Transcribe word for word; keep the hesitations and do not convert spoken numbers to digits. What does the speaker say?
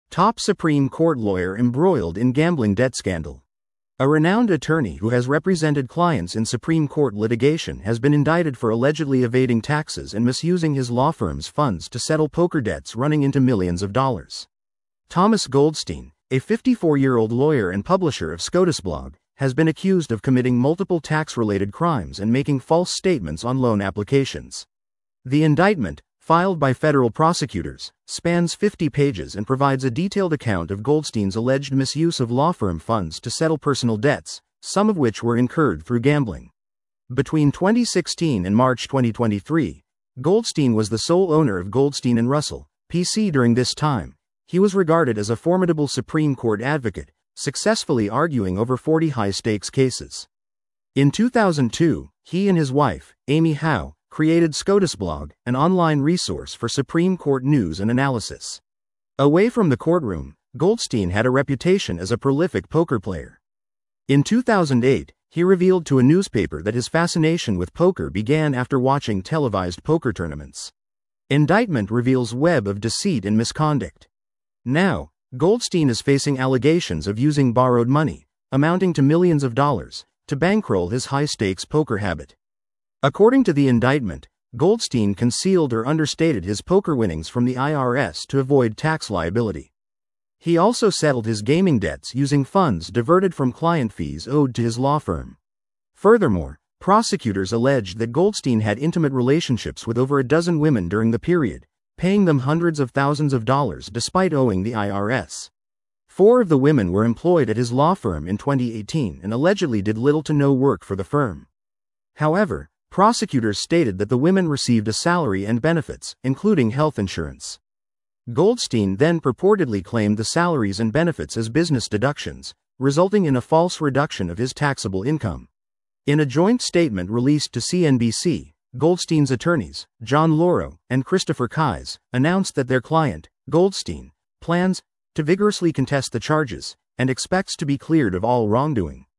Top Supreme Court lawyer embroiled in gambling debt scandal. A renowned attorney who has represented clients in Supreme Court litigation has been indicted for allegedly evading taxes and misusing his law firm's funds to settle poker debts running into millions of dollars. Thomas Goldstein, a fifty-four-year-old lawyer and publisher of SCOTUSblog, has been accused of committing multiple tax-related crimes and making false statements on loan applications. The indictment, filed by federal prosecutors, spans fifty pages and provides a detailed account of Goldstein's alleged misuse of law firm funds to settle personal debts, some of which were incurred through gambling. Between twenty sixteen and March twenty twenty-three, Goldstein was the sole owner of Goldstein and Russell, P C During this time, he was regarded as a formidable Supreme Court advocate, successfully arguing over forty high-stakes cases. In two thousand two, he and his wife, Amy Howe, created SCOTUSblog, an online resource for Supreme Court news and analysis. Away from the courtroom, Goldstein had a reputation as a prolific poker player. In two thousand eight, he revealed to a newspaper that his fascination with poker began after watching televised poker tournaments. Indictment reveals web of deceit and misconduct. Now, Goldstein is facing allegations of using borrowed money, amounting to millions of dollars, to bankroll his high-stakes poker habit. According to the indictment, Goldstein concealed or understated his poker winnings from the I R S to avoid tax liability. He also settled his gaming debts using funds diverted from client fees owed to his law firm. Furthermore, prosecutors alleged that Goldstein had intimate relationships with over a dozen women during the period, paying them hundreds of thousands of dollars despite owing the I R S. Four of the women were employed at his law firm in twenty eighteen and allegedly did little to no work for the firm. However, prosecutors stated that the women received a salary and benefits, including health insurance. Goldstein then purportedly claimed the salaries and benefits as business deductions, resulting in a false reduction of his taxable income. In a joint statement released to C N B C, Goldstein's attorneys, John Lauro and Christopher Kise, announced that their client, Goldstein, plans to vigorously contest the charges and expects to be cleared of all wrongdoing.